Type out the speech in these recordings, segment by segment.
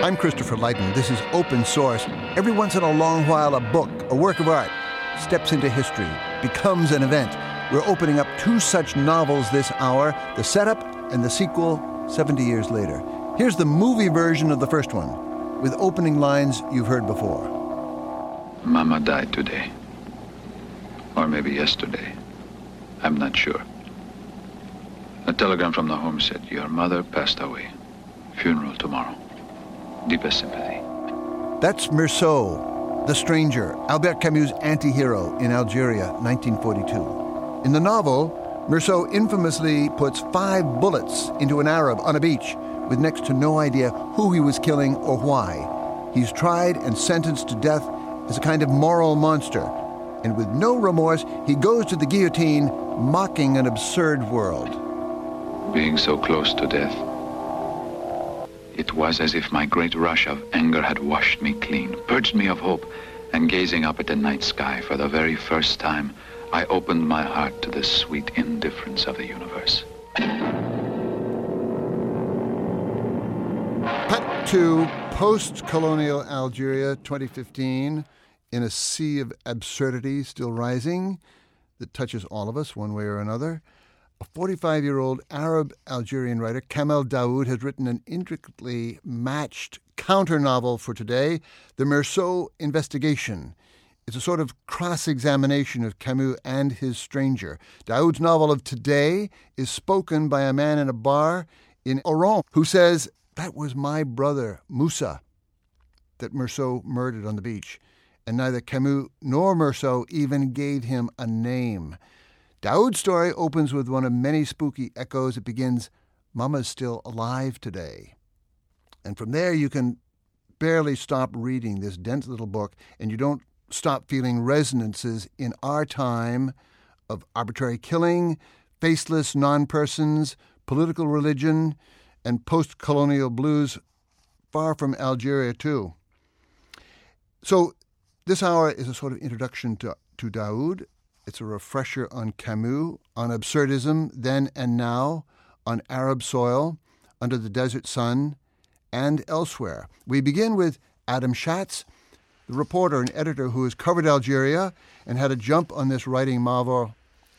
I'm Christopher Lydon. This is Open Source. Every once in a long while, a book, a work of art, steps into history, becomes an event. We're opening up two such novels this hour, the setup and the sequel 70 years later. Here's the movie version of the first one, with opening lines you've heard before. Mama died today. Or maybe yesterday. I'm not sure. A telegram from the home said, your mother passed away. Funeral tomorrow. Deepest sympathy. That's Meursault, the stranger, Albert Camus' anti-hero in Algeria, 1942. In the novel, Meursault infamously puts 5 bullets into an Arab on a beach with next to no idea who he was killing or why. He's tried and sentenced to death as a kind of moral monster. And with no remorse, he goes to the guillotine, mocking an absurd world. Being so close to death, it was as if my great rush of anger had washed me clean, purged me of hope, and gazing up at the night sky for the very first time, I opened my heart to the sweet indifference of the universe. Cut to post-colonial Algeria, 2015, in a sea of absurdity still rising that touches all of us one way or another. A 45-year-old Arab-Algerian writer, Kamel Daoud, has written an intricately matched counter-novel for today, The Meursault Investigation. It's a sort of cross-examination of Camus and his stranger. Daoud's novel of today is spoken by a man in a bar in Oran who says, "That was my brother, Moussa, that Meursault murdered on the beach." And neither Camus nor Meursault even gave him a name. Daoud's story opens with one of many spooky echoes. It begins, "Mama's still alive today." And from there you can barely stop reading this dense little book, and you don't stop feeling resonances in our time of arbitrary killing, faceless non-persons, political religion, and post-colonial blues far from Algeria too. So this hour is a sort of introduction to Daoud. It's a refresher on Camus, on absurdism then and now, on Arab soil, under the desert sun, and elsewhere. We begin with Adam Schatz, the reporter and editor who has covered Algeria and had a jump on this writing marvel,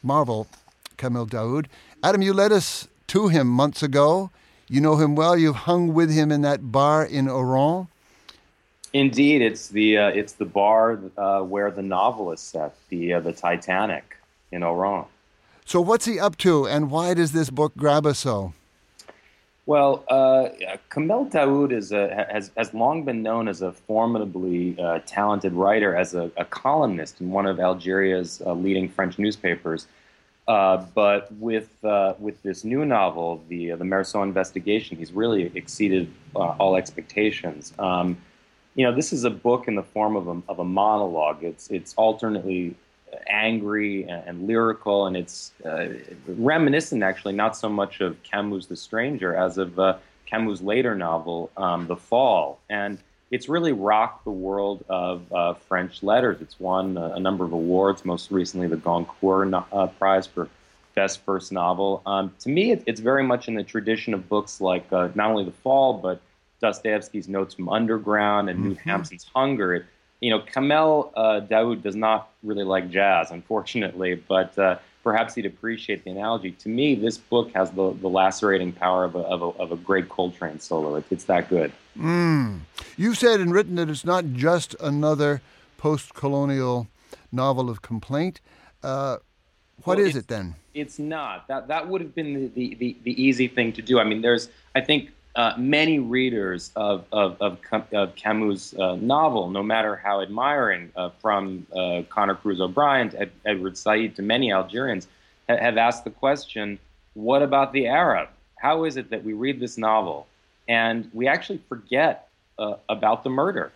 Kamel Daoud. Adam, you led us to him months ago. You know him well. You've hung with him in that bar in Oran. Indeed, it's the bar where the novel is set, the Titanic in Oran. So what's he up to, and why does this book grab us so? Well, Kamel Daoud has long been known as a formidably talented writer, as a columnist in one of Algeria's leading French newspapers. But with this new novel, the Meursault Investigation, he's really exceeded all expectations. This is a book in the form of a monologue. It's alternately angry and lyrical, and it's reminiscent, actually, not so much of Camus' The Stranger as of Camus' later novel, The Fall. And it's really rocked the world of French letters. It's won a number of awards, most recently the Goncourt Prize for Best First Novel. To me, it's very much in the tradition of books like not only The Fall, but Dostoevsky's Notes from Underground and Knut Hamsun's Hunger. Kamel Daoud does not really like jazz, unfortunately, but perhaps he'd appreciate the analogy. To me, this book has the lacerating power of a great Coltrane solo. It's that good. You've said and written that it's not just another post-colonial novel of complaint. What is it then? It's not. That would have been the easy thing to do. I mean, there's, I think, many readers of Camus' novel, no matter how admiring, from Conor Cruz O'Brien to Edward Said to many Algerians, have asked the question, what about the Arab? How is it that we read this novel and we actually forget about the murder?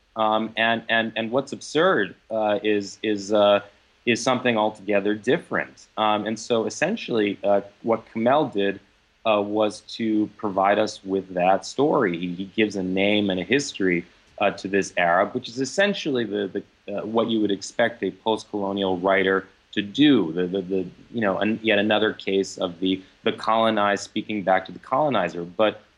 And what's absurd is something altogether different. And so essentially what Kamel did was to provide us with that story. He gives a name and a history to this Arab, which is essentially the what you would expect a post-colonial writer to do. Yet another case of the colonized speaking back to the colonizer. But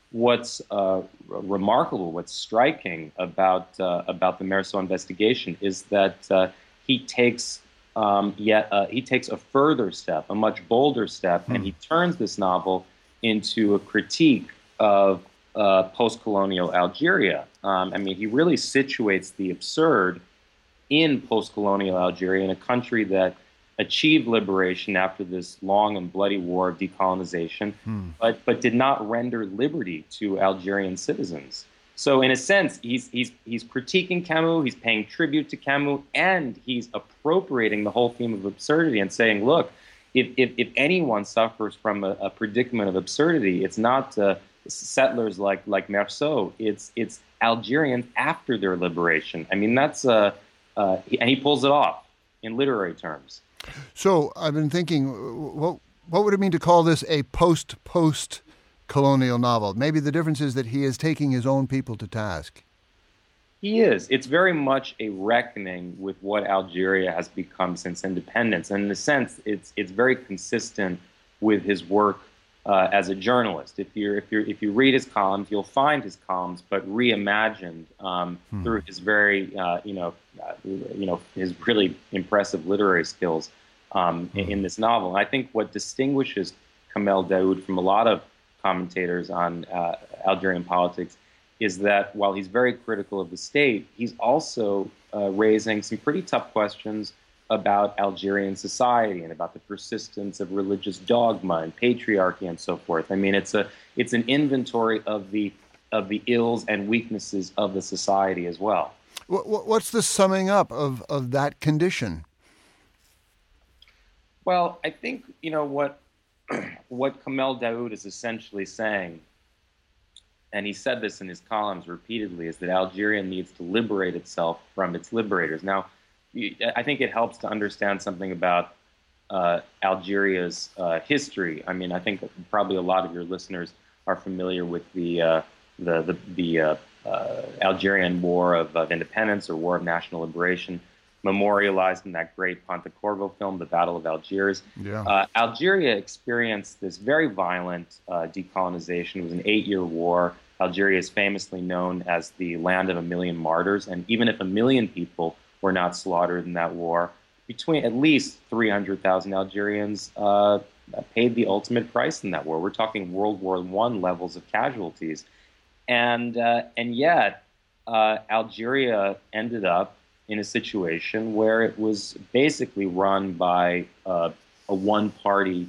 what's remarkable, what's striking about the Meursault investigation is that he takes he takes a further step, a much bolder step, and he turns this novel into a critique of post-colonial Algeria. I mean, he really situates the absurd in post-colonial Algeria, in a country that achieved liberation after this long and bloody war of decolonization, but did not render liberty to Algerian citizens. So in a sense, he's critiquing Camus, he's paying tribute to Camus, and he's appropriating the whole theme of absurdity and saying, look, if anyone suffers from a predicament of absurdity, it's not settlers like Meursault, it's Algerians after their liberation. I mean, that's and he pulls it off in literary terms. So I've been thinking, what would it mean to call this a post-colonial novel? Maybe the difference is that he is taking his own people to task. He is. It's very much a reckoning with what Algeria has become since independence, and in a sense, it's very consistent with his work as a journalist. If you read his columns, you'll find his columns, but reimagined through his very his really impressive literary skills in this novel. And I think what distinguishes Kamel Daoud from a lot of commentators on Algerian politics is that while he's very critical of the state, he's also raising some pretty tough questions about Algerian society and about the persistence of religious dogma and patriarchy and so forth. I mean, it's an inventory of the ills and weaknesses of the society as well. What's the summing up of that condition? Well, I think what Kamel Daoud is essentially saying, and he said this in his columns repeatedly, is that Algeria needs to liberate itself from its liberators. Now, I think it helps to understand something about Algeria's history. I mean, I think probably a lot of your listeners are familiar with the Algerian War of Independence or War of National Liberation, memorialized in that great Pontecorvo film, The Battle of Algiers. Yeah. Algeria experienced this very violent decolonization. It was an 8-year war. Algeria is famously known as the land of a million martyrs, and even if 1 million people were not slaughtered in that war, between at least 300,000 Algerians paid the ultimate price in that war. We're talking World War I levels of casualties. And yet, Algeria ended up in a situation where it was basically run by a one-party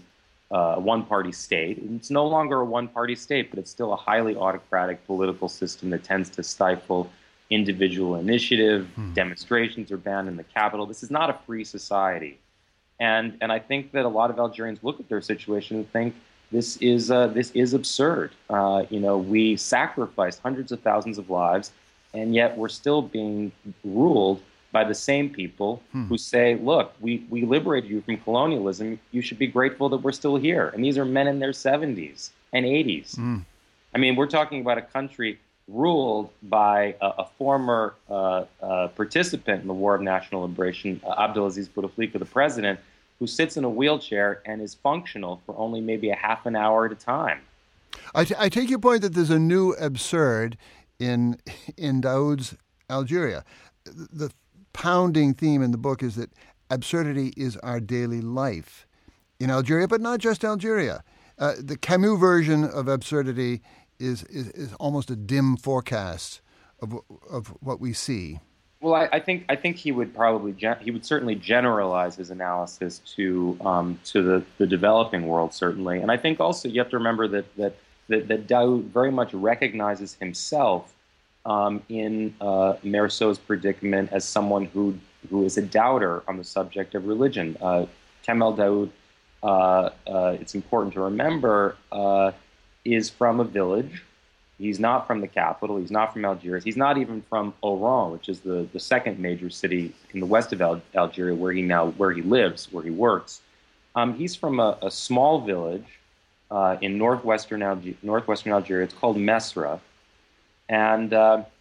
state. It's no longer a one-party state, but it's still a highly autocratic political system that tends to stifle individual initiative. Demonstrations are banned in the capital. This is not a free society. And I think that a lot of Algerians look at their situation and think, this is absurd. We sacrificed hundreds of thousands of lives, and yet we're still being ruled by the same people who say, look, we liberated you from colonialism. You should be grateful that we're still here. And these are men in their 70s and 80s. I mean, we're talking about a country ruled by a former participant in the War of National Liberation, Abdelaziz Bouteflika, the president, who sits in a wheelchair and is functional for only maybe a half an hour at a time. I take your point that there's a new absurd in Daoud's Algeria. The pounding theme in the book is that absurdity is our daily life in Algeria, but not just Algeria. The Camus version of absurdity is almost a dim forecast of what we see. Well, I think he would probably he would certainly generalize his analysis to the developing world, certainly, and I think also you have to remember that Daoud very much recognizes himself in Meursault's predicament as someone who is a doubter on the subject of religion. Kamel Daoud, it's important to remember, is from a village. He's not from the capital. He's not from Algiers. He's not even from Oran, which is the second major city in the west of Algeria, where he lives, where he works. He's from a small village in northwestern Algeria. It's called Mesra, and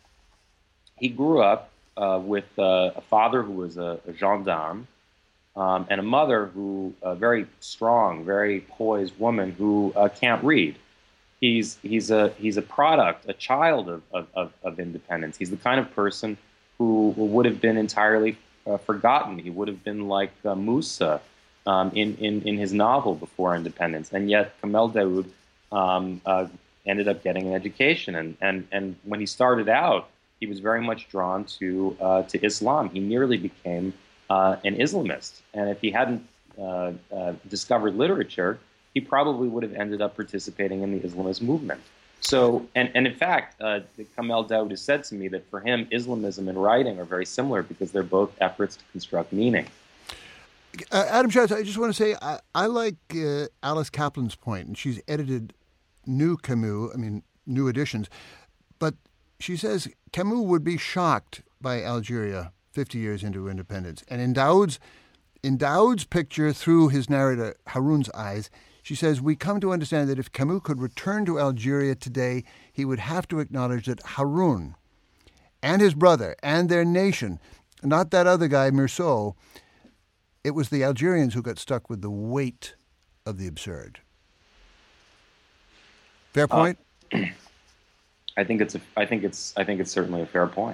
he grew up with a father who was a gendarme, and a mother who a very strong, very poised woman who can't read. he's a product, a child of independence. He's the kind of person who would have been entirely forgotten. He would have been like Musa in his novel Before Independence, and yet Kamel Daoud ended up getting an education. And when he started out, he was very much drawn to Islam. He nearly became an Islamist, and if he hadn't discovered literature, he probably would have ended up participating in the Islamist movement. So, and in fact, Kamel Daoud has said to me that for him, Islamism and writing are very similar because they're both efforts to construct meaning. Adam Schatz, I just want to say I like Alice Kaplan's point, and she's edited new Camus, new editions, but she says Camus would be shocked by Algeria 50 years into independence. And in Daoud's picture through his narrator Haroun's eyes, she says, we come to understand that if Camus could return to Algeria today, he would have to acknowledge that Haroun and his brother and their nation, not that other guy, Meursault, it was the Algerians who got stuck with the weight of the absurd. Fair point? I think it's certainly a fair point.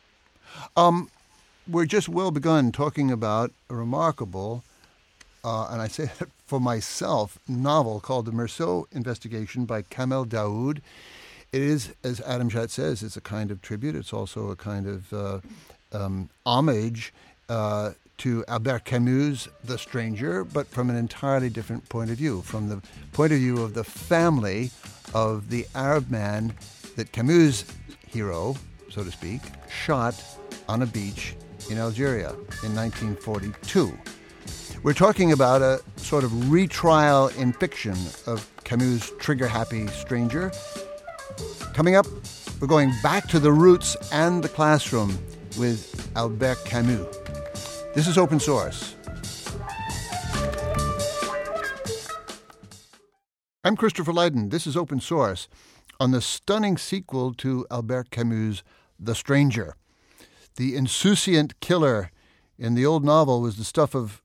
We're just well begun talking about a remarkable, and I say that for myself, novel called The Meursault Investigation by Kamel Daoud. It is, as Adam Schatz says, it's a kind of tribute. It's also a kind of homage to Albert Camus' The Stranger, but from an entirely different point of view, from the point of view of the family of the Arab man that Camus' hero, so to speak, shot on a beach in Algeria in 1942. We're talking about a sort of retrial in fiction of Camus' trigger-happy Stranger. Coming up, we're going back to the roots and the classroom with Albert Camus. This is Open Source. I'm Christopher Lydon. This is Open Source on the stunning sequel to Albert Camus' The Stranger. The insouciant killer in the old novel was the stuff of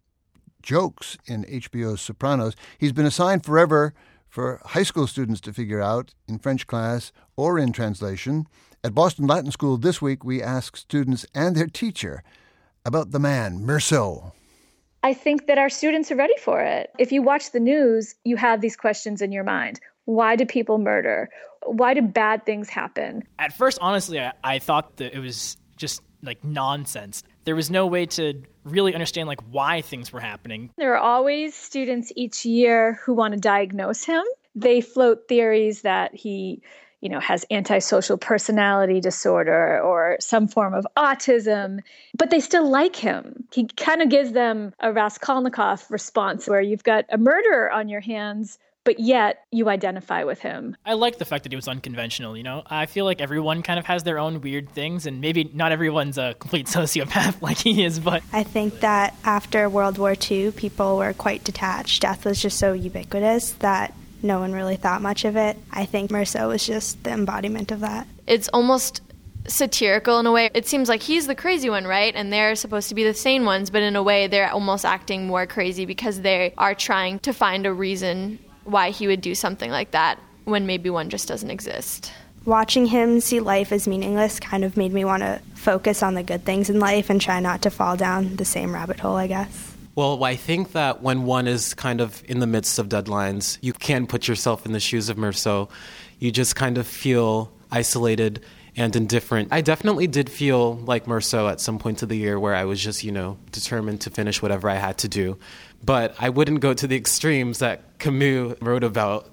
jokes in HBO's Sopranos. He's been assigned forever for high school students to figure out in French class or in translation. At Boston Latin School this week, we asked students and their teacher about the man, Meursault. I think that our students are ready for it. If you watch the news, you have these questions in your mind. Why do people murder? Why do bad things happen? At first, honestly, I thought that it was just like nonsense. There was no way to really understand like why things were happening. There are always students each year who want to diagnose him. They float theories that he, has antisocial personality disorder or some form of autism, but they still like him. He kind of gives them a Raskolnikov response where you've got a murderer on your hands, but yet you identify with him. I like the fact that he was unconventional, I feel like everyone kind of has their own weird things, and maybe not everyone's a complete sociopath like he is, but... I think that after World War II, people were quite detached. Death was just so ubiquitous that no one really thought much of it. I think Meursault was just the embodiment of that. It's almost satirical in a way. It seems like he's the crazy one, right? And they're supposed to be the sane ones, but in a way they're almost acting more crazy because they are trying to find a reason why he would do something like that when maybe one just doesn't exist. Watching him see life as meaningless kind of made me want to focus on the good things in life and try not to fall down the same rabbit hole, I guess. Well, I think that when one is kind of in the midst of deadlines, you can put yourself in the shoes of Meursault. You just kind of feel isolated and indifferent. I definitely did feel like Meursault at some point of the year where I was just, determined to finish whatever I had to do. But I wouldn't go to the extremes that Camus wrote about.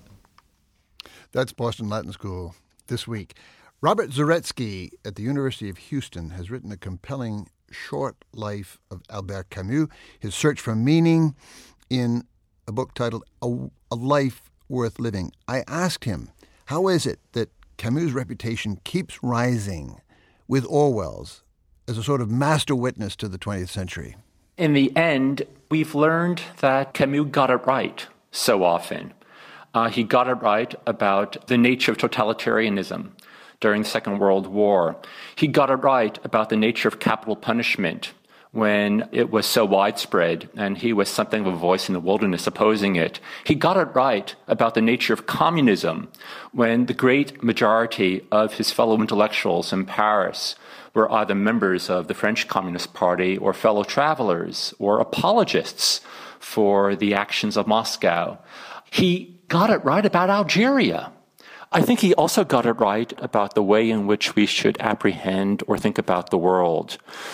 That's Boston Latin School this week. Robert Zaretsky at the University of Houston has written a compelling short life of Albert Camus, his search for meaning in a book titled A Life Worth Living. I asked him, how is it that Camus' reputation keeps rising with Orwell's as a sort of master witness to the 20th century? In the end, we've learned that Camus got it right so often. He got it right about the nature of totalitarianism during the Second World War. He got it right about the nature of capital punishment when it was so widespread, and he was something of a voice in the wilderness opposing it. He got it right about the nature of communism when the great majority of his fellow intellectuals in Paris were either members of the French Communist Party or fellow travelers or apologists for the actions of Moscow. He got it right about Algeria. I think he also got it right about the way in which we should apprehend or think about the world.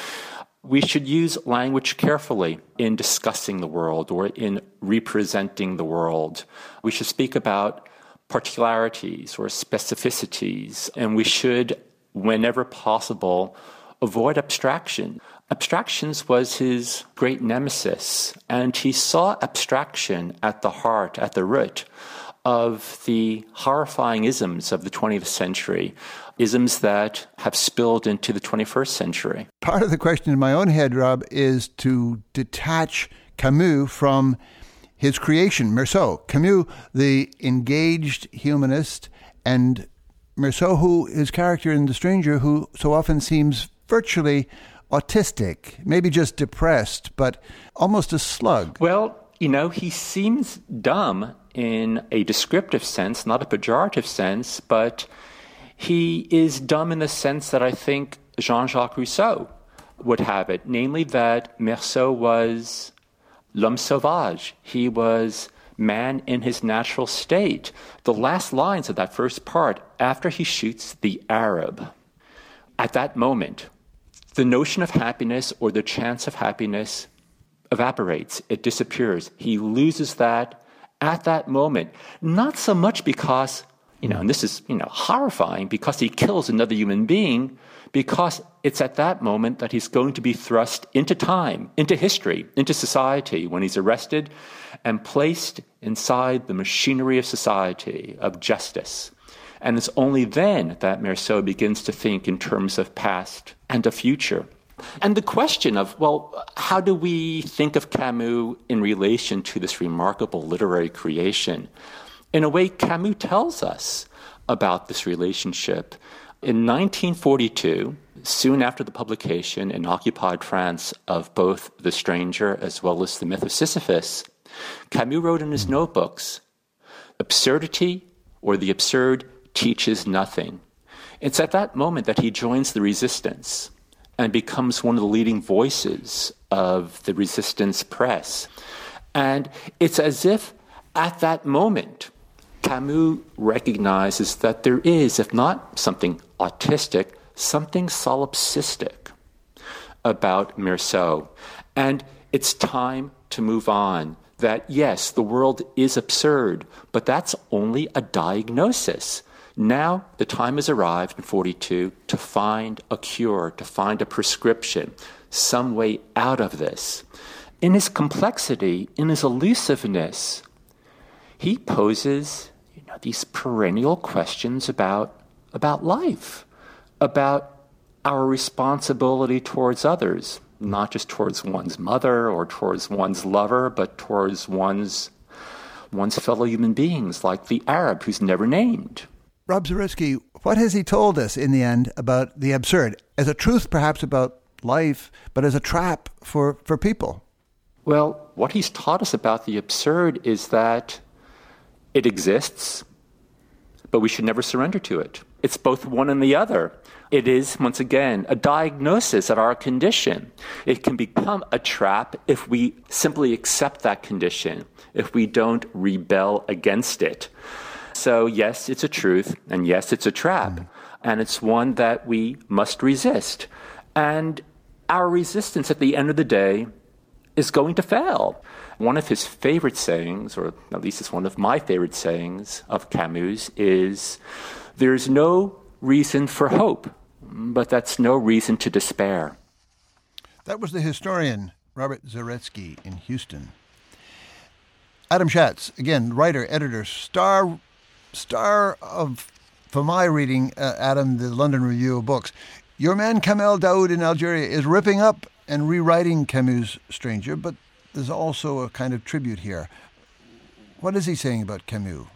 We should use language carefully in discussing the world or in representing the world. We should speak about particularities or specificities, and we should, whenever possible, avoid abstraction. Abstractions was his great nemesis, and he saw abstraction at the heart, at the root of the horrifying isms of the 20th century, isms that have spilled into the 21st century. Part of the question in my own head, Rob, is to detach Camus from his creation, Meursault. Camus, the engaged humanist, and Meursault, who his character in The Stranger, who so often seems virtually autistic, maybe just depressed, but almost a slug. Well, he seems dumb in a descriptive sense, not a pejorative sense, but he is dumb in the sense that I think Jean-Jacques Rousseau would have it, namely that Meursault was l'homme sauvage. He was man in his natural state. The last lines of that first part, after he shoots the Arab, at that moment, the notion of happiness or the chance of happiness evaporates. It disappears. He loses that at that moment, not so much because, and this is, horrifying, because he kills another human being, because it's at that moment that he's going to be thrust into time, into history, into society, when he's arrested and placed inside the machinery of society, of justice. And it's only then that Meursault begins to think in terms of past and of future. And the question of, how do we think of Camus in relation to this remarkable literary creation? In a way, Camus tells us about this relationship. In 1942, soon after the publication in occupied France of both The Stranger as well as The Myth of Sisyphus, Camus wrote in his notebooks, "Absurdity or the absurd teaches nothing." It's at that moment that he joins the resistance and becomes one of the leading voices of the resistance press. And it's as if at that moment, Camus recognizes that there is, if not something autistic, something solipsistic about Meursault. And it's time to move on. That, yes, the world is absurd, but that's only a diagnosis. Now the time has arrived in 1942 to find a cure, to find a prescription, some way out of this. In his complexity, in his elusiveness, he poses these perennial questions about life, about our responsibility towards others, not just towards one's mother or towards one's lover, but towards one's fellow human beings, like the Arab who's never named. Rob Zaritsky, what has he told us in the end about the absurd? As a truth, perhaps, about life, but as a trap for people? Well, what he's taught us about the absurd is that it exists, but we should never surrender to it. It's both one and the other. It is, once again, a diagnosis of our condition. It can become a trap if we simply accept that condition, if we don't rebel against it. So yes, it's a truth, and yes, it's a trap, and it's one that we must resist. And our resistance at the end of the day is going to fail. One of his favorite sayings, or at least it's one of my favorite sayings of Camus, is, "There's no reason for hope, but that's no reason to despair." That was the historian Robert Zaritsky in Houston. Adam Schatz, again, writer, editor, star of, for my reading, Adam, the London Review of Books. Your man Kamel Daoud in Algeria is ripping up and rewriting Camus' Stranger, but there's also a kind of tribute here. What is he saying about Camus?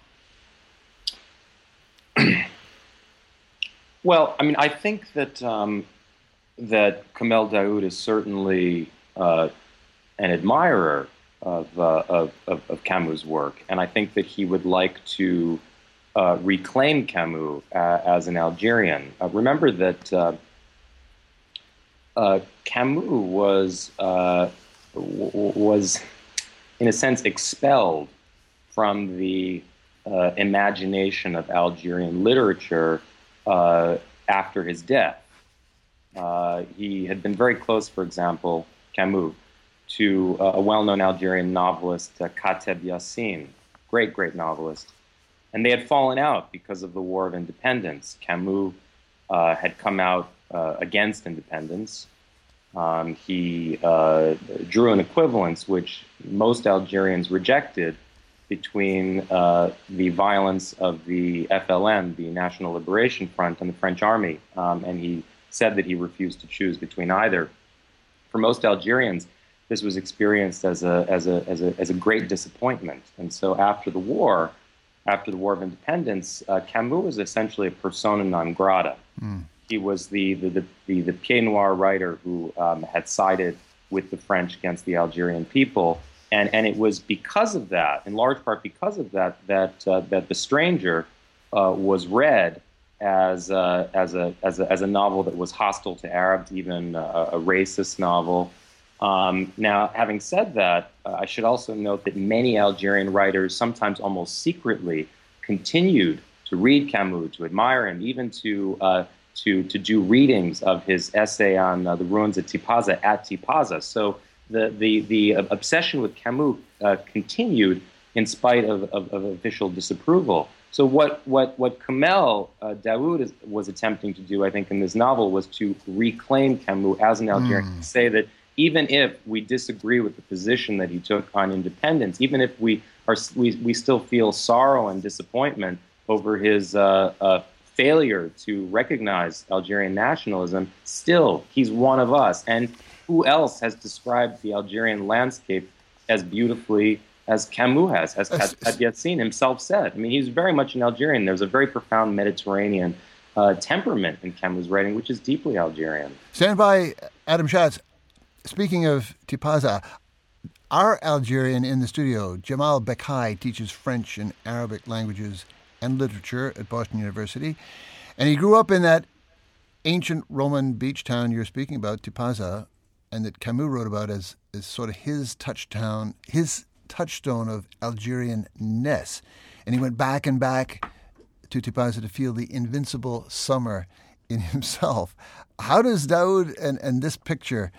Well, I mean, I think that that Kamel Daoud is certainly an admirer of Camus' work, and I think that he would like to reclaim Camus as an Algerian. Remember that Camus was in a sense expelled from the imagination of Algerian literature after his death. He had been very close, for example, Camus, to a well-known Algerian novelist, Kateb Yassine, great novelist. And they had fallen out because of the War of Independence. Camus had come out against independence. He drew an equivalence which most Algerians rejected between the violence of the FLN, the National Liberation Front, and the French Army. And he said that he refused to choose between either. For most Algerians, this was experienced as a great disappointment. And so after the War of Independence, Camus was essentially a persona non grata. He was the pied noir writer who had sided with the French against the Algerian people, and it was because of that, in large part because of that, that The Stranger was read as a novel that was hostile to Arabs, even a racist novel. Now, having said that, I should also note that many Algerian writers, sometimes almost secretly, continued to read Camus, to admire him, even to do readings of his essay on the ruins of Tipaza at Tipaza. So the obsession with Camus continued in spite of official disapproval. So what Kamel Daoud was attempting to do, I think, in this novel was to reclaim Camus as an Algerian, to say that even if we disagree with the position that he took on independence, even if we still feel sorrow and disappointment over his failure to recognize Algerian nationalism, still, he's one of us. And who else has described the Algerian landscape as beautifully as Camus has, as Kateb Yassine himself said? I mean, he's very much an Algerian. There's a very profound Mediterranean temperament in Camus' writing, which is deeply Algerian. Stand by, Adam Schatz. Speaking of Tipaza, our Algerian in the studio, Jamal Bekai, teaches French and Arabic languages and literature at Boston University. And he grew up in that ancient Roman beach town you're speaking about, Tipaza, and that Camus wrote about as sort of his touchstone of Algerian-ness. And he went back and back to Tipaza to feel the invincible summer in himself. How does Daoud and this picture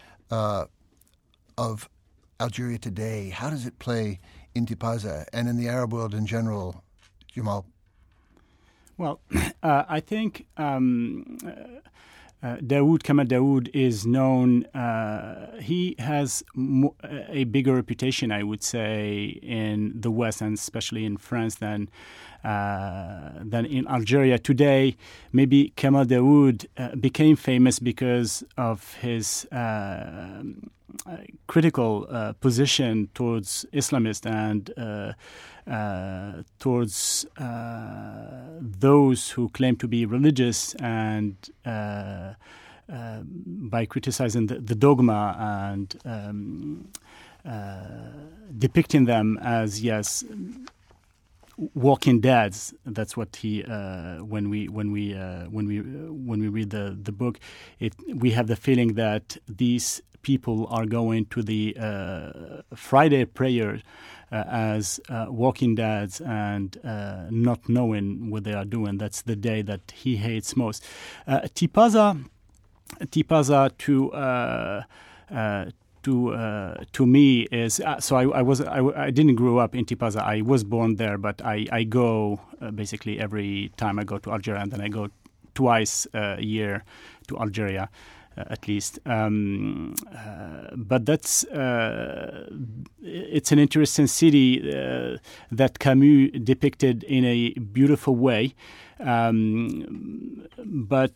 of Algeria today, how does it play in Tipaza and in the Arab world in general, Jamal? Well, I think Kamel Daoud is known, he has a bigger reputation, I would say, in the West and especially in France than in Algeria. Today, maybe Kamel Daoud became famous because of his critical position towards Islamists and towards those who claim to be religious, and by criticizing the dogma and depicting them as, yes, walking deads. That's what he. When we read the book, we have the feeling that these people are going to the Friday prayer as walking deads and not knowing what they are doing. That's the day that he hates most. Tipaza to me is so I didn't grow up in Tipaza. I was born there, but I go basically every time I go to Algeria, and then I go twice a year to Algeria. At least, but that's it's an interesting city that Camus depicted in a beautiful way, but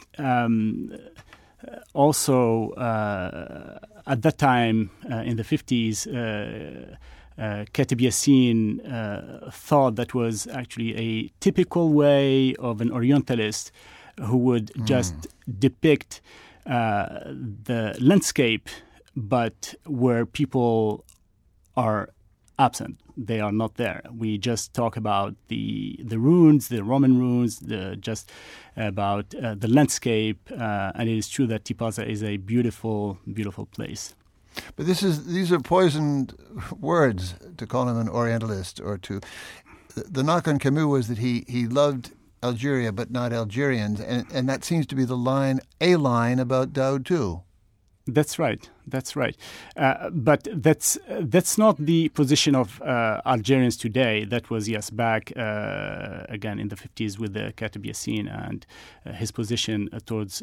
also at that time in the 50s, Kateb Yassine thought that was actually a typical way of an Orientalist who would just depict the landscape but where people are absent. They are not there. We just talk about the ruins, the Roman ruins, just about the landscape, and it is true that Tipaza is a beautiful, beautiful place. But these are poisoned words to call him an Orientalist, or to. The knock on Camus was that he loved Algeria but not Algerians, and that seems to be a line about Daoud too. That's right. But that's not the position of Algerians today. That was, back again in the 50s with the Katib Yassine and his position towards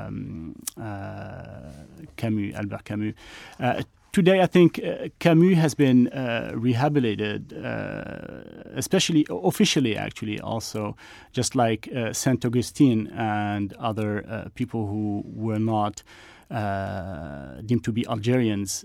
Camus, Albert Camus. Today, I think Camus has been rehabilitated, especially officially, actually, also, just like Saint Augustine and other people who were not deemed to be Algerians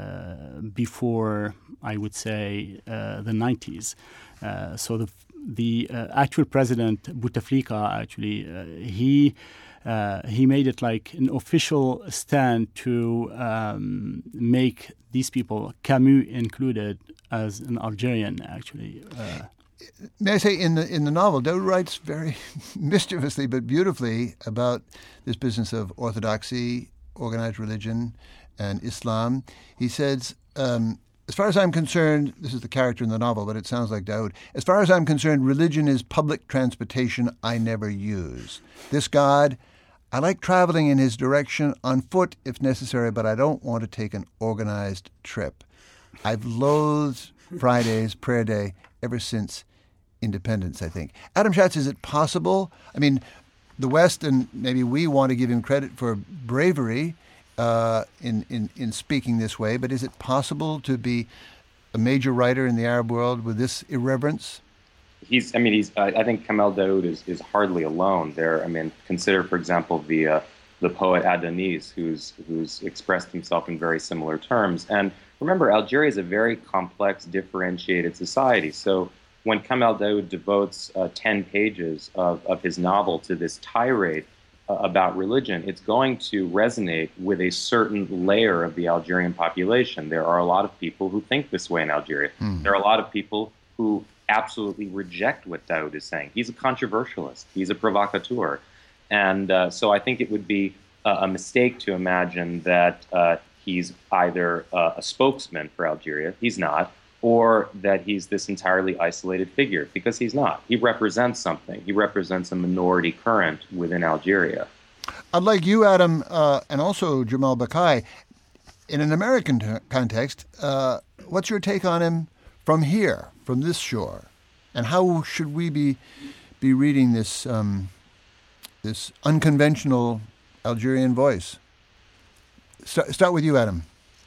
before, I would say, the 90s. So the actual president, Bouteflika, actually, he made it like an official stand to make these people, Camus included, as an Algerian, actually. May I say, in the novel, Daoud writes very mischievously but beautifully about this business of orthodoxy, organized religion, and Islam. He says, as far as I'm concerned, this is the character in the novel, but it sounds like Daoud, as far as I'm concerned, religion is public transportation I never use. This God, I like traveling in his direction on foot if necessary, but I don't want to take an organized trip. I've loathed Friday's prayer day ever since independence, I think. Adam Schatz, is it possible? I mean, the West, and maybe we want to give him credit for bravery in speaking this way, but is it possible to be a major writer in the Arab world with this irreverence? I think Kamel Daoud is hardly alone there. I mean, consider, for example, the poet Adonis, who's expressed himself in very similar terms. And remember, Algeria is a very complex, differentiated society. So when Kamel Daoud devotes 10 pages of his novel to this tirade about religion, it's going to resonate with a certain layer of the Algerian population. There are a lot of people who think this way in Algeria. There are a lot of people who absolutely reject what Daoud is saying. He's a controversialist. He's a provocateur. And so I think it would be a mistake to imagine that he's either a spokesman for Algeria. He's not. Or that he's this entirely isolated figure, because he's not. He represents something. He represents a minority current within Algeria. I'd like you, Adam, and also Jamal Bakai, in an American context, what's your take on him from here, from this shore? And how should we be reading this this unconventional Algerian voice? Start with you, Adam.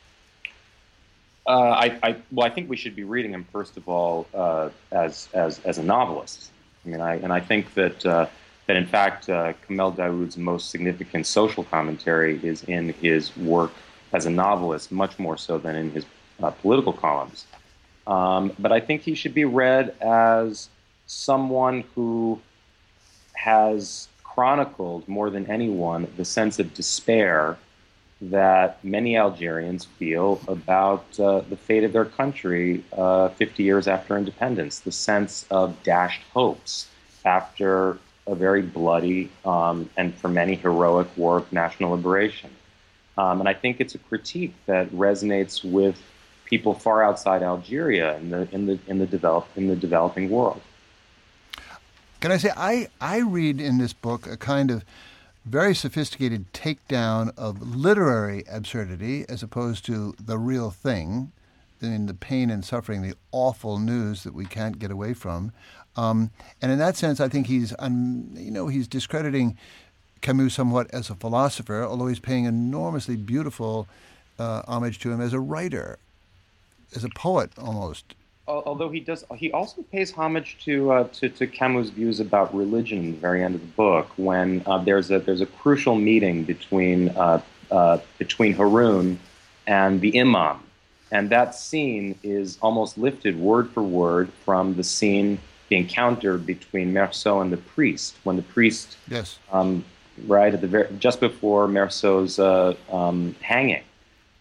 I think we should be reading him, first of all, as a novelist. I think that in fact Kamel Daoud's most significant social commentary is in his work as a novelist, much more so than in his political columns. But I think he should be read as someone who has chronicled more than anyone the sense of despair that many Algerians feel about the fate of their country 50 years after independence, the sense of dashed hopes after a very bloody and for many heroic war of national liberation. And I think it's a critique that resonates with people far outside Algeria in the developing world. Can I say I read in this book a kind of very sophisticated takedown of literary absurdity as opposed to the real thing, the pain and suffering, the awful news that we can't get away from. And in that sense, I think he's discrediting Camus somewhat as a philosopher, although he's paying enormously beautiful homage to him as a writer, as a poet almost. Although he also pays homage to Camus' views about religion in the very end of the book, when there's a crucial meeting between Haroun and the Imam, and that scene is almost lifted word for word from the encounter between Meursault and the priest, when the priest, yes, just before Meursault's hanging.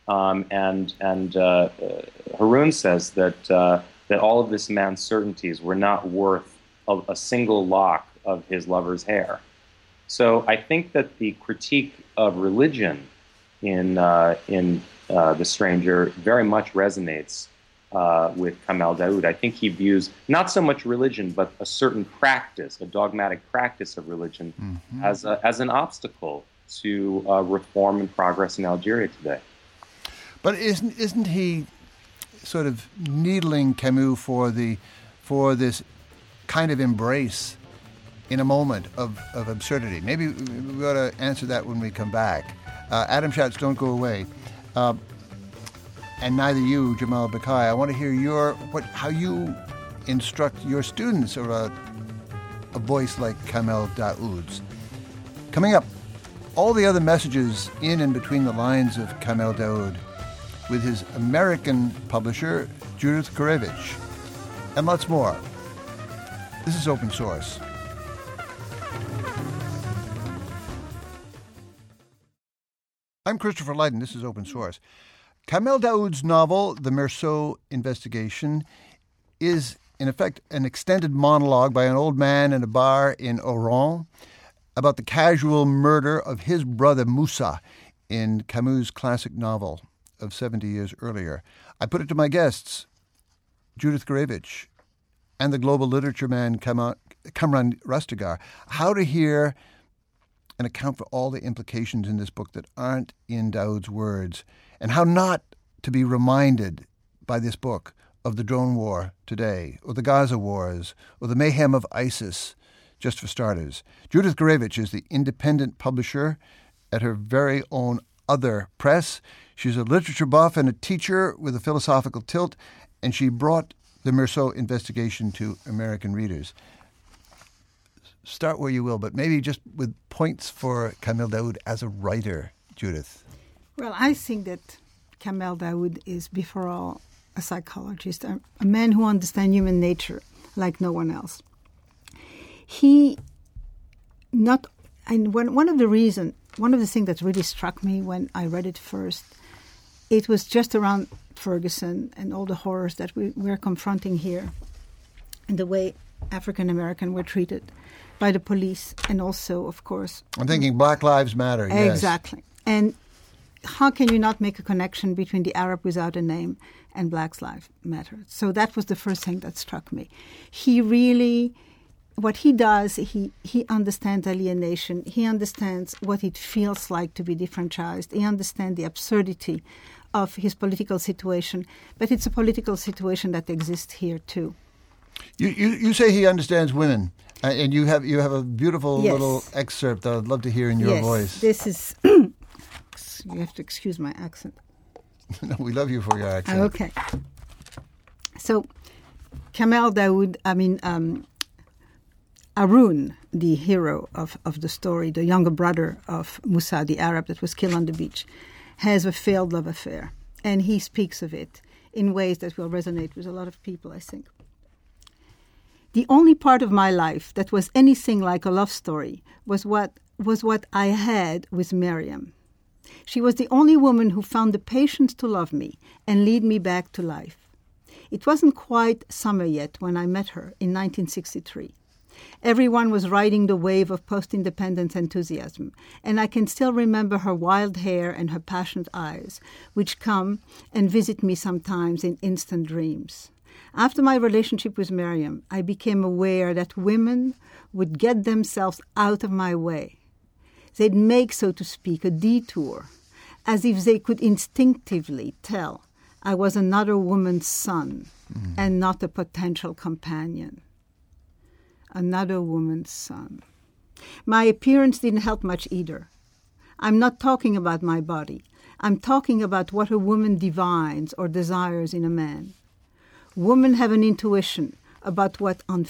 And Haroun says that all of this man's certainties were not worth a single lock of his lover's hair. So I think that the critique of religion in The Stranger very much resonates with Kamel Daoud. I think he views not so much religion, but a certain practice, a dogmatic practice of religion, as an obstacle to reform and progress in Algeria today. But isn't he sort of needling Camus for this kind of embrace in a moment of absurdity? Maybe we ought to answer that when we come back. Adam Schatz, don't go away. And neither you, Jamal Bekai. I want to hear how you instruct your students about a voice like Kamel Daoud's. Coming up, all the other messages in and between the lines of Kamel Daoud with his American publisher, Judith Gurevich, and lots more. This is Open Source. I'm Christopher Lydon. This is Open Source. Kamel Daoud's novel, The Meursault Investigation, is, in effect, an extended monologue by an old man in a bar in Oran about the casual murder of his brother Moussa in Camus' classic novel of 70 years earlier. I put it to my guests, Judith Gurevich and the global literature man Kamran Rastegar, how to hear and account for all the implications in this book that aren't in Daoud's words, and how not to be reminded by this book of the drone war today, or the Gaza wars, or the mayhem of ISIS, just for starters. Judith Gurevich is the independent publisher at her very own Other Press. She's a literature buff and a teacher with a philosophical tilt, and she brought the Meursault investigation to American readers. Start where you will, but maybe just with points for Kamel Daoud as a writer, Judith. Well, I think that Kamel Daoud is, before all, a psychologist, a man who understands human nature like no one else. One of the things that really struck me when I read it first, it was just around Ferguson and all the horrors that we're confronting here, and the way African American were treated by the police, and also, of course, I'm thinking Black Lives Matter. Yes. Exactly. And how can you not make a connection between the Arab without a name and Black Lives Matter? So that was the first thing that struck me. He really, what he does, he understands alienation. He understands what it feels like to be defranchised. He understands the absurdity of his political situation, but it's a political situation that exists here too. You say he understands women, and you have a beautiful little excerpt that I'd love to hear in your voice. This is. You have to excuse my accent. No, we love you for your accent. Okay. So, Kamel Daoud, Haroun, the hero of the story, the younger brother of Moussa, the Arab that was killed on the beach, has a failed love affair. And he speaks of it in ways that will resonate with a lot of people, I think. The only part of my life that was anything like a love story was what I had with Miriam. She was the only woman who found the patience to love me and lead me back to life. It wasn't quite summer yet when I met her in 1963. Everyone was riding the wave of post-independence enthusiasm, and I can still remember her wild hair and her passionate eyes, which come and visit me sometimes in instant dreams. After my relationship with Miriam, I became aware that women would get themselves out of my way. They'd make, so to speak, a detour, as if they could instinctively tell I was another woman's son and not a potential companion. Another woman's son. My appearance didn't help much either. I'm not talking about my body. I'm talking about what a woman divines or desires in a man. Women have an intuition about Women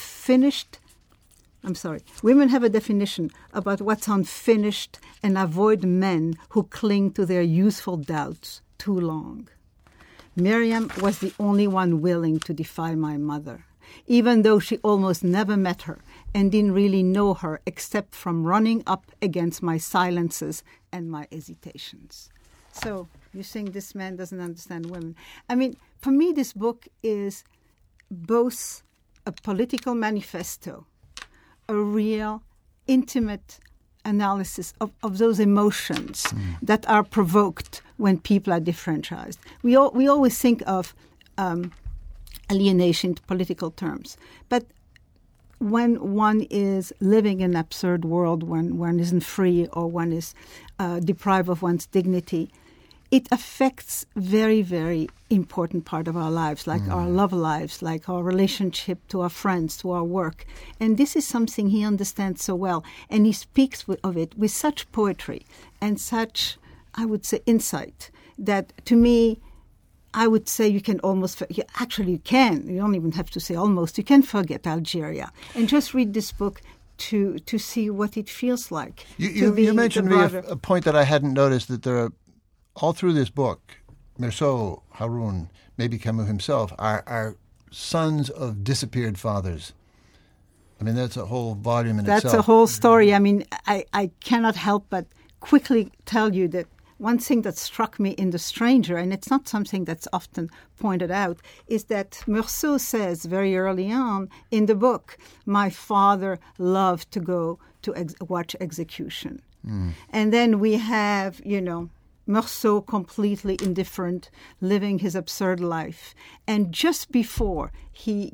have a definition about what's unfinished and avoid men who cling to their youthful doubts too long. Miriam was the only one willing to defy my mother, even though she almost never met her and didn't really know her except from running up against my silences and my hesitations. So You're saying this man doesn't understand women. I mean, for me, this book is both a political manifesto, a real, intimate analysis of those emotions that are provoked when people are disfranchised. We always think of alienation to political terms, but when one is living in an absurd world, when one isn't free or one is deprived of one's dignity, it affects very, very important part of our lives, like our love lives, like our relationship to our friends, to our work. And this is something he understands so well. And he speaks of it with such poetry and such, I would say, insight that to me, I would say you can almost, actually you can, you don't even have to say almost, you can forget Algeria and just read this book to see what it feels like. You mentioned to me a point that I hadn't noticed, that there are, all through this book, Meursault, Haroun, maybe Camus himself, are sons of disappeared fathers. I mean, that's a whole volume in itself. That's a whole story. I mean, I cannot help but quickly tell you that one thing that struck me in The Stranger, and it's not something that's often pointed out, is that Meursault says very early on in the book, my father loved to go to watch execution. And then we have, Meursault completely indifferent, living his absurd life. And just before he's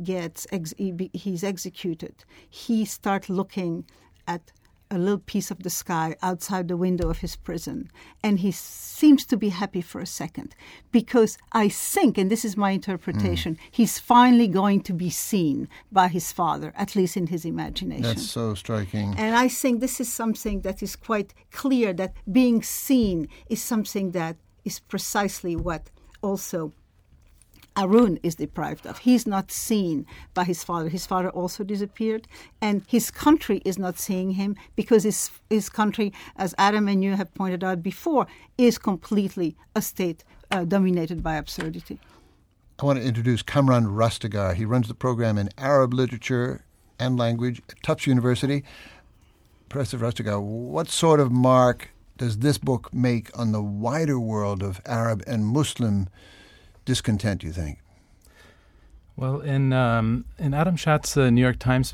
executed, he starts looking at a little piece of the sky outside the window of his prison. And he seems to be happy for a second, because I think, and this is my interpretation, he's finally going to be seen by his father, at least in his imagination. That's so striking. And I think this is something that is quite clear, that being seen is something that is precisely what also Haroun is deprived of. He's not seen by his father. His father also disappeared, and his country is not seeing him because his country, as Adam and you have pointed out before, is completely a state dominated by absurdity. I want to introduce Kamran Rastegar. He runs the program in Arab literature and language at Tufts University. Professor Rastegar, what sort of mark does this book make on the wider world of Arab and Muslim discontent, you think? Well, in Adam Schatz's New York Times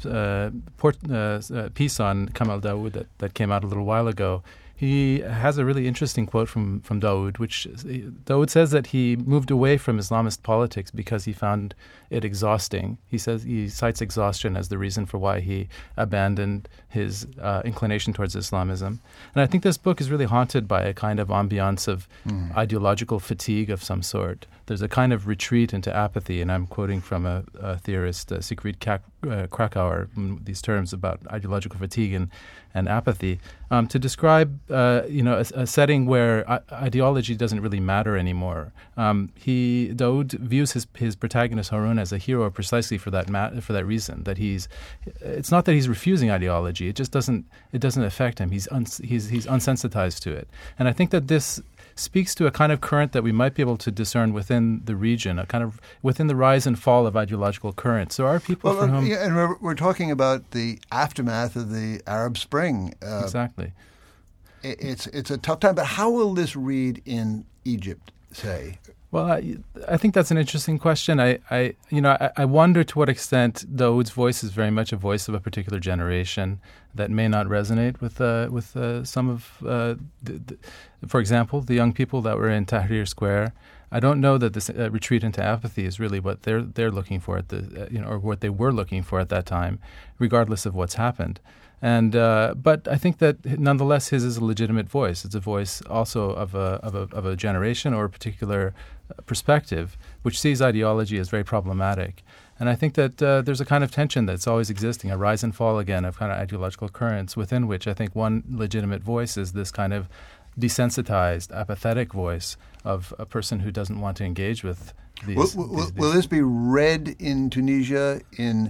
piece on Kamel Daoud that came out a little while ago, he has a really interesting quote from Daoud, which Daoud says that he moved away from Islamist politics because he found it exhausting. He cites exhaustion as the reason for why he abandoned his inclination towards Islamism. And I think this book is really haunted by a kind of ambiance of ideological fatigue of some sort. There's a kind of retreat into apathy, and I'm quoting from a theorist, Siegfried Krakauer, these terms about ideological fatigue and apathy, to describe a setting where ideology doesn't really matter anymore. Daoud views his protagonist Haroun as a hero precisely for that reason. That it's not that he's refusing ideology; it just doesn't affect him. He's unsensitized to it, and I think that this speaks to a kind of current that we might be able to discern within the region, a kind of within the rise and fall of ideological currents. There are people for whom... Yeah, and we're talking about the aftermath of the Arab Spring. Exactly. It's a tough time, but how will this read in Egypt, say? Well, I think that's an interesting question. I wonder to what extent Daoud's voice is very much a voice of a particular generation that may not resonate with some of, for example, the young people that were in Tahrir Square. I don't know that this retreat into apathy is really what they're looking for or what they were looking for at that time, regardless of what's happened. And but I think that nonetheless his is a legitimate voice. It's a voice also of a generation or a particular perspective which sees ideology as very problematic. And I think that there's a kind of tension that's always existing, a rise and fall again of kind of ideological currents, within which I think one legitimate voice is this kind of desensitized, apathetic voice of a person who doesn't want to engage with these. Will this be read in Tunisia, in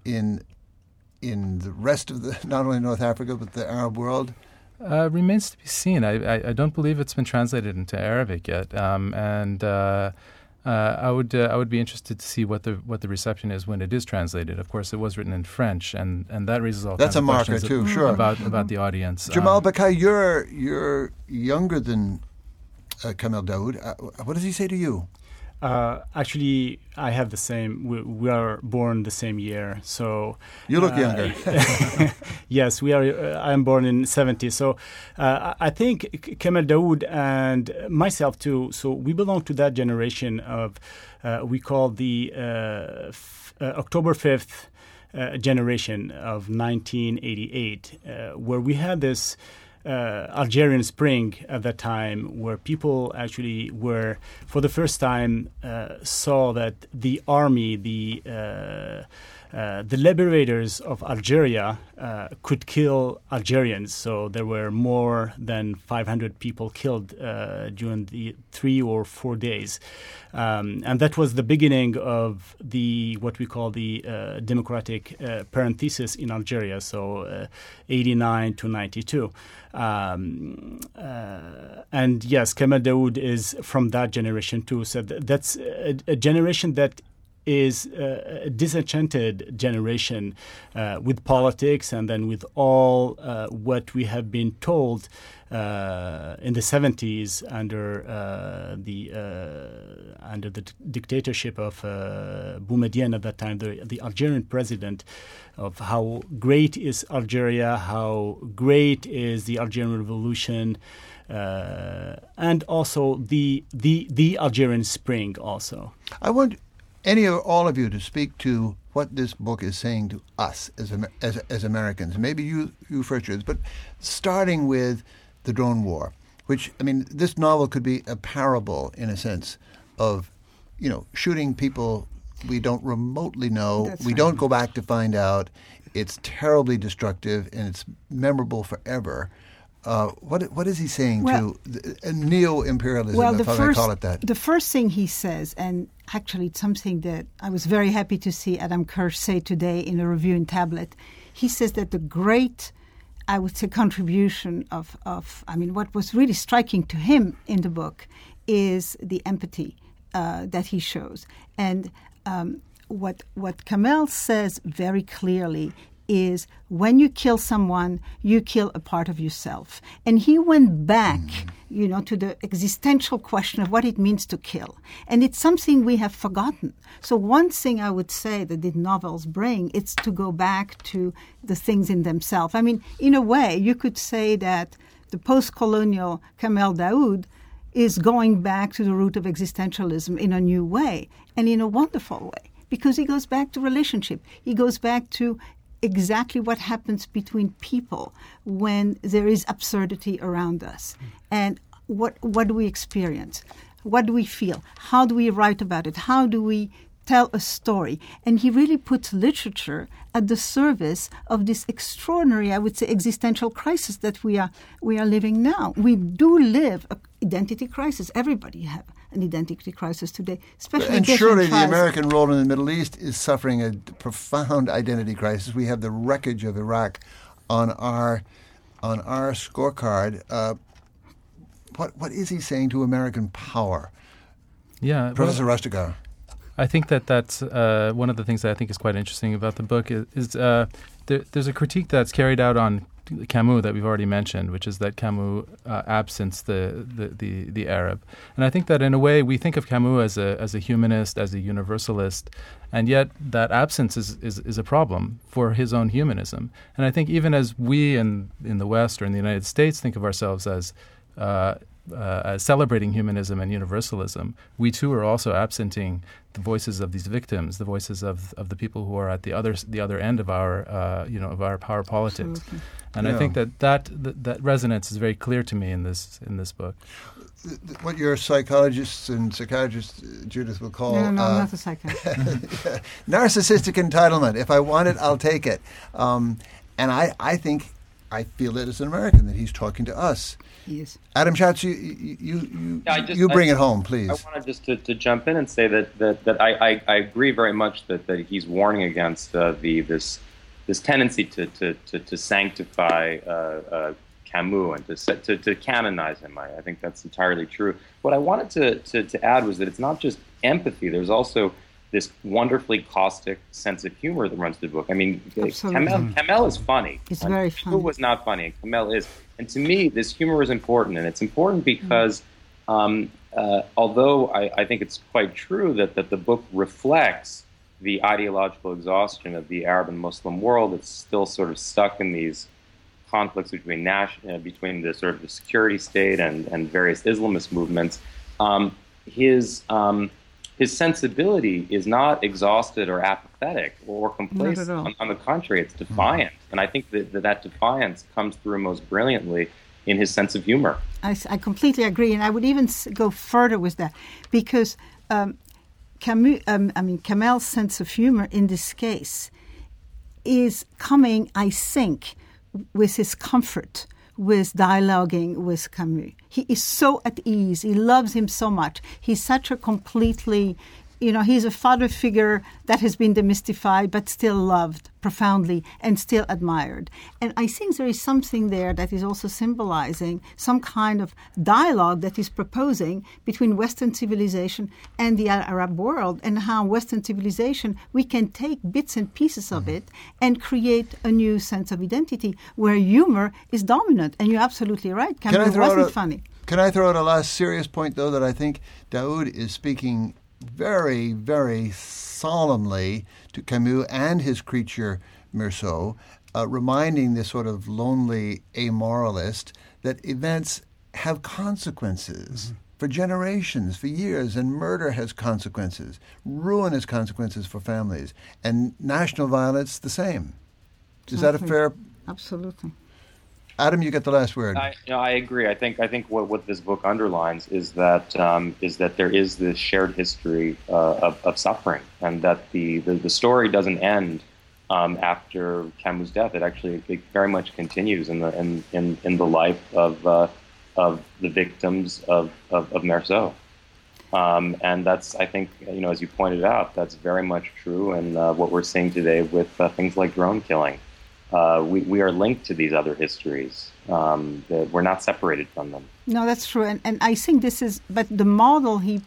the rest of not only North Africa but the Arab world? Remains to be seen. I don't believe it's been translated into Arabic yet, and I would be interested to see what the reception is when it is translated. Of course, it was written in French, and that raises all kinds of That's questions a marker too, sure. about the audience. Jamal Bekai, you're younger than Kamel Daoud. What does he say to you? Actually, I have the same. We are born the same year, so you look younger. Yes, we are. I am born in '70, so I think Kamel Daoud and myself too. So we belong to that generation of we call the October 5th generation of 1988, where we had this. Algerian Spring at that time, where people actually were, for the first time, saw that the army, the liberators of Algeria could kill Algerians. So there were more than 500 people killed during the 3 or 4 days. And that was the beginning of what we call the democratic parenthesis in Algeria, so 89 to 92. And yes, Kamel Daoud is from that generation too. So that's a generation that is a disenchanted generation with politics and then with all what we have been told in the 70s under the dictatorship of Boumediene at that time, the Algerian president, of how great is Algeria, how great is the Algerian Revolution, and also the Algerian Spring also. I want any or all of you to speak to what this book is saying to us as Americans. Maybe you first, but starting with the drone war, which, I mean, this novel could be a parable in a sense of, shooting people we don't remotely know. That's we right. don't go back to find out. It's terribly destructive and it's memorable forever. What is he saying to neo-imperialism, if I may call it that? The first thing he says, and actually it's something that I was very happy to see Adam Kirsch say today in a review in Tablet, he says that the great, I would say, contribution of what was really striking to him in the book is the empathy that he shows. And what Kamel says very clearly is when you kill someone, you kill a part of yourself. And he went back, to the existential question of what it means to kill. And it's something we have forgotten. So one thing I would say that the novels bring, it's to go back to the things in themselves. I mean, in a way, you could say that the post-colonial Kamel Daoud is going back to the root of existentialism in a new way and in a wonderful way, because he goes back to relationship. He goes back to exactly what happens between people when there is absurdity around us. And what do we experience? What do we feel? How do we write about it? How do we tell a story? And he really puts literature at the service of this extraordinary, I would say, existential crisis that we are living now. We do live an identity crisis. Everybody have an identity crisis today, especially. And surely the American role in the Middle East is suffering a profound identity crisis. We have the wreckage of Iraq on our scorecard. What is he saying to American power? Yeah, Professor Rustigar. I think that's one of the things that I think is quite interesting about the book is there's a critique that's carried out on Camus that we've already mentioned, which is that Camus absents the Arab. And I think that in a way we think of Camus as a humanist, as a universalist, and yet that absence is a problem for his own humanism. And I think even as we in the West or in the United States think of ourselves as celebrating humanism and universalism, we too are also absenting the voices of these victims, the voices of the people who are at the other end of our of our power politics. Absolutely. And I think that resonance is very clear to me in this book. What your psychologists and psychiatrists, Judith, will call... No, I'm not a psychiatrist. narcissistic entitlement. If I want it, I'll take it. And I feel it as an American that he's talking to us. Yes. Adam Schatz, you bring it home, please. I wanted just to jump in and say that I agree very much that he's warning against this tendency to sanctify Camus and to canonize him. I think that's entirely true. What I wanted to add was that it's not just empathy. There's also this wonderfully caustic sense of humor that runs through the book. I mean, Kamel is funny. It's very funny. Who was not funny? And Kamel is. And to me, this humor is important. And it's important because Although I think it's quite true that the book reflects the ideological exhaustion of the Arab and Muslim world, it's still sort of stuck in these conflicts between the sort of the security state and various Islamist movements. His sensibility is not exhausted or apathetic or complacent. On the contrary, it's defiant. And I think that defiance comes through most brilliantly in his sense of humor. I completely agree. And I would even go further with that, because Kamel's sense of humor in this case is coming, I think, with his comfort with dialoguing with Camus. He is so at ease. He loves him so much. He's such a completely, he's a father figure that has been demystified but still loved profoundly and still admired. And I think there is something there that is also symbolizing some kind of dialogue that is proposing between Western civilization and the Arab world, and how Western civilization, we can take bits and pieces of it and create a new sense of identity where humor is dominant. And you're absolutely right. Camus wasn't funny. Can I throw out a last serious point, though, that I think Daoud is speaking very, very solemnly to Camus and his creature Meursault, reminding this sort of lonely amoralist that events have consequences for generations, for years, and murder has consequences, ruin has consequences for families, and national violence the same. Is that a fair? Absolutely. Adam, you get the last word. I agree. I think what this book underlines is that there is this shared history of suffering, and that the story doesn't end after Camus' death. It very much continues in the life of the victims of Meursault. And that's, I think, as you pointed out, that's very much true. And what we're seeing today with things like drone killing. We are linked to these other histories. We're not separated from them. No, that's true. And I think this is, but the model the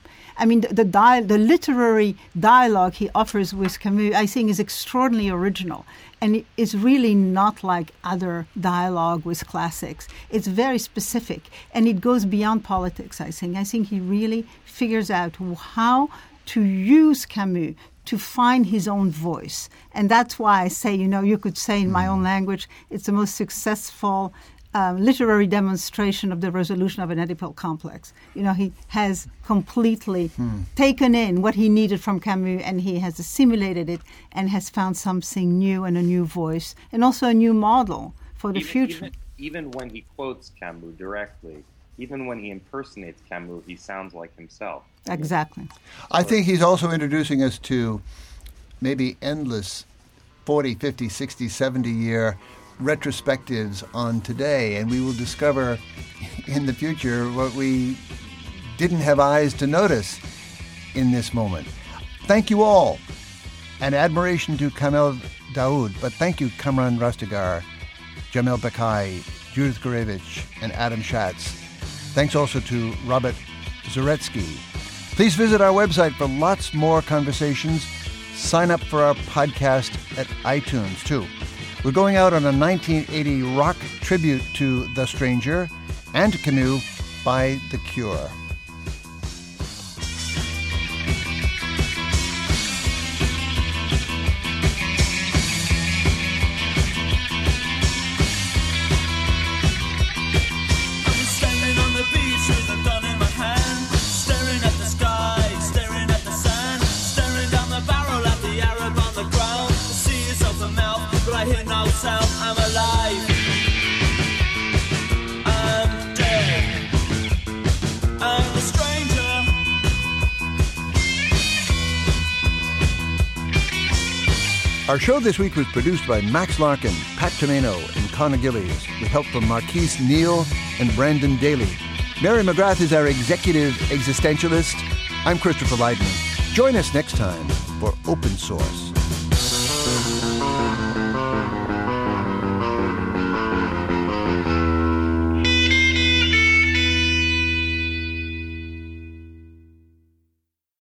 literary dialogue he offers with Camus, I think, is extraordinarily original. And it is really not like other dialogue with classics. It's very specific. And it goes beyond politics, I think. I think he really figures out how to use Camus to find his own voice. And that's why I say, you could say in my own language, it's the most successful literary demonstration of the resolution of an Oedipal complex. He has completely taken in what he needed from Camus, and he has assimilated it and has found something new and a new voice and also a new model for the future. Even when he quotes Camus directly, even when he impersonates Camus, he sounds like himself. Exactly. I think he's also introducing us to maybe endless 40, 50, 60, 70-year retrospectives on today, and we will discover in the future what we didn't have eyes to notice in this moment. Thank you all, and admiration to Kamel Daoud, but thank you Kamran Rastegar, Jamel Bekai, Judith Gurevich, and Adam Schatz. Thanks also to Robert Zaretsky. Please visit our website for lots more conversations. Sign up for our podcast at iTunes, too. We're going out on a 1980 rock tribute to The Stranger and to Camus by The Cure. I'm alive. I'm dead. I'm the stranger. Our show this week was produced by Max Larkin, Pat Tomeno, and Connor Gillies, with help from Marquise Neal and Brandon Daly. Mary McGrath is our executive existentialist. I'm Christopher Lydon. Join us next time for Open Source.